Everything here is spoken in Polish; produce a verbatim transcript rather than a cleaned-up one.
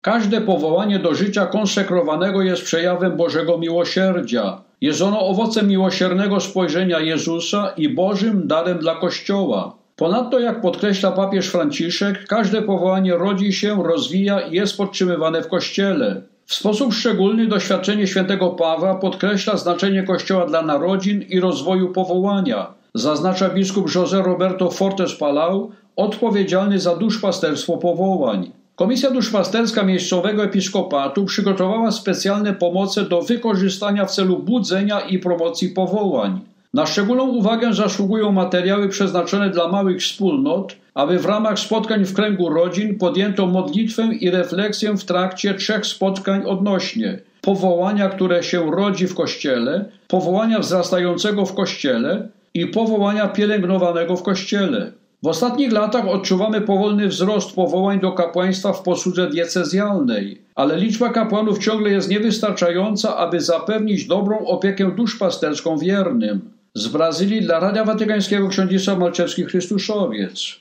Każde powołanie do życia konsekrowanego jest przejawem Bożego miłosierdzia. Jest ono owocem miłosiernego spojrzenia Jezusa i Bożym darem dla Kościoła. Ponadto, jak podkreśla papież Franciszek, każde powołanie rodzi się, rozwija i jest podtrzymywane w Kościele. W sposób szczególny doświadczenie świętego Pawła podkreśla znaczenie Kościoła dla narodzin i rozwoju powołania, zaznacza biskup José Roberto Fortes Palau, odpowiedzialny za duszpasterstwo powołań. Komisja duszpasterska miejscowego episkopatu przygotowała specjalne pomoce do wykorzystania w celu budzenia i promocji powołań. Na szczególną uwagę zasługują materiały przeznaczone dla małych wspólnot, aby w ramach spotkań w kręgu rodzin podjęto modlitwę i refleksję w trakcie trzech spotkań odnośnie powołania, które się rodzi w Kościele, powołania wzrastającego w Kościele i powołania pielęgnowanego w Kościele. W ostatnich latach odczuwamy powolny wzrost powołań do kapłaństwa w posłudze diecezjalnej, ale liczba kapłanów ciągle jest niewystarczająca, aby zapewnić dobrą opiekę duszpasterską wiernym. Z Brazylii dla Radia Watykańskiego ksiądz Malczewski Chrystuszowiec.